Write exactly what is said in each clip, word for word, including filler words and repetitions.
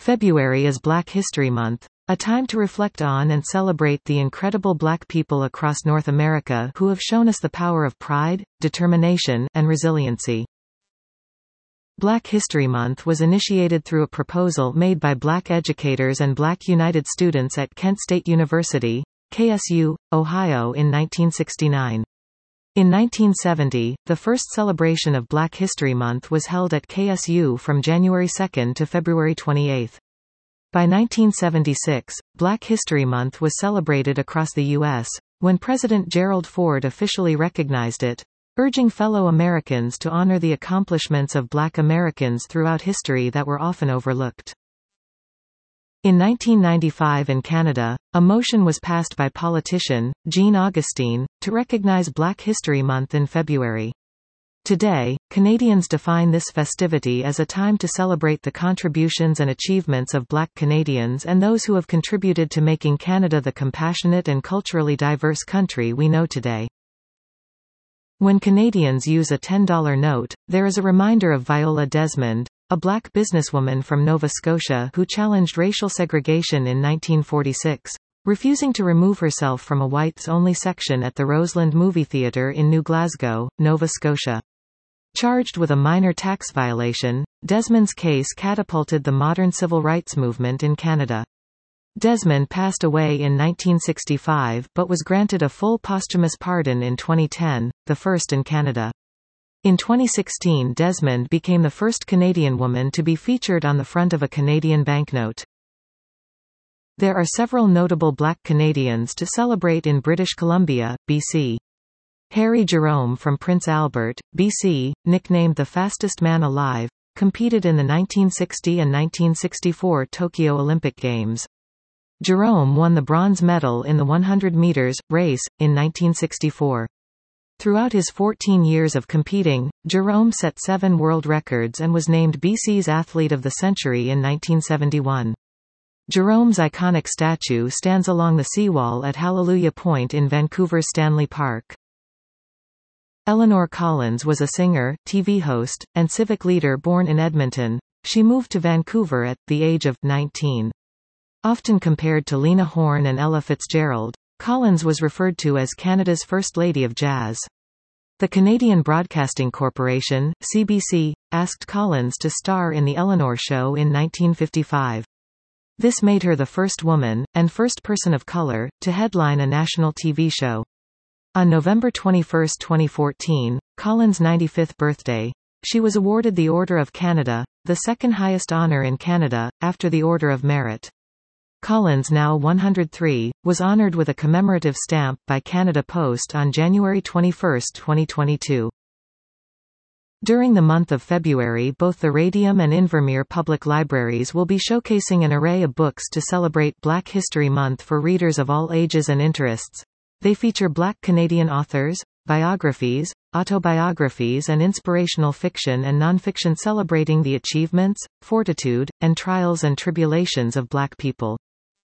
February is Black History Month, a time to reflect on and celebrate the incredible Black people across North America who have shown us the power of pride, determination, and resiliency. Black History Month was initiated through a proposal made by Black educators and Black United students at Kent State University, K S U, Ohio in nineteen sixty-nine. In nineteen seventy, the first celebration of Black History Month was held at K S U from January second to February twenty-eighth. By nineteen seventy-six, Black History Month was celebrated across the U S, when President Gerald Ford officially recognized it, urging fellow Americans to honor the accomplishments of Black Americans throughout history that were often overlooked. In nineteen ninety-five in Canada, a motion was passed by politician, Jean Augustine, to recognize Black History Month in February. Today, Canadians define this festivity as a time to celebrate the contributions and achievements of Black Canadians and those who have contributed to making Canada the compassionate and culturally diverse country we know today. When Canadians use a ten dollar note, there is a reminder of Viola Desmond, a Black businesswoman from Nova Scotia who challenged racial segregation in nineteen forty-six, refusing to remove herself from a whites-only section at the Roseland Movie Theatre in New Glasgow, Nova Scotia. Charged with a minor tax violation, Desmond's case catapulted the modern civil rights movement in Canada. Desmond passed away in nineteen sixty-five but was granted a full posthumous pardon in twenty ten, the first in Canada. In twenty sixteen, Desmond became the first Canadian woman to be featured on the front of a Canadian banknote. There are several notable Black Canadians to celebrate in British Columbia, B C. Harry Jerome from Prince Albert, B C, nicknamed the fastest man alive, competed in the nineteen sixty and nineteen sixty-four Tokyo Olympic Games. Jerome won the bronze medal in the one hundred meters race in nineteen sixty-four. Throughout his fourteen years of competing, Jerome set seven world records and was named B C's Athlete of the Century in nineteen seventy-one. Jerome's iconic statue stands along the seawall at Hallelujah Point in Vancouver's Stanley Park. Eleanor Collins was a singer, T V host, and civic leader born in Edmonton. She moved to Vancouver at the age of nineteen. Often compared to Lena Horne and Ella Fitzgerald, Collins was referred to as Canada's First Lady of Jazz. The Canadian Broadcasting Corporation, C B C, asked Collins to star in The Eleanor Show in nineteen fifty-five. This made her the first woman, and first person of color, to headline a national T V show. On November twenty-first, twenty fourteen, Collins' ninety-fifth birthday, she was awarded the Order of Canada, the second highest honor in Canada, after the Order of Merit. Collins, now one hundred three, was honored with a commemorative stamp by Canada Post on January twenty-first, twenty twenty-two. During the month of February, both the Radium and Invermere public libraries will be showcasing an array of books to celebrate Black History Month for readers of all ages and interests. They feature Black Canadian authors, biographies, autobiographies and inspirational fiction and nonfiction celebrating the achievements, fortitude, and trials and tribulations of Black people.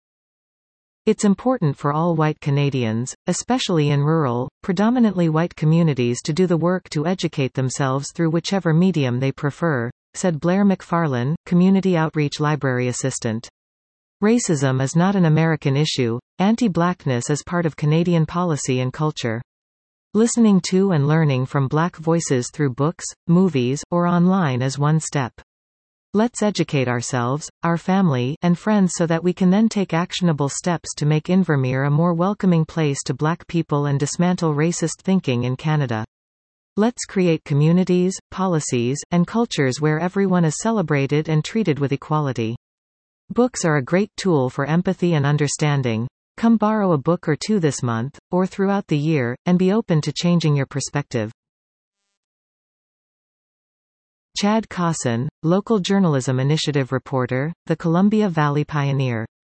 It's important for all white Canadians, especially in rural, predominantly white communities, to do the work to educate themselves through whichever medium they prefer, said Blair McFarlane, Community Outreach Library Assistant. Racism is not an American issue. Anti-Blackness is part of Canadian policy and culture. Listening to and learning from Black voices through books, movies, or online is one step. Let's educate ourselves, our family, and friends so that we can then take actionable steps to make Invermere a more welcoming place to Black people and dismantle racist thinking in Canada. Let's create communities, policies, and cultures where everyone is celebrated and treated with equality. Books are a great tool for empathy and understanding. Come borrow a book or two this month, or throughout the year, and be open to changing your perspective. Chad Cawson, local journalism initiative reporter, the Columbia Valley Pioneer.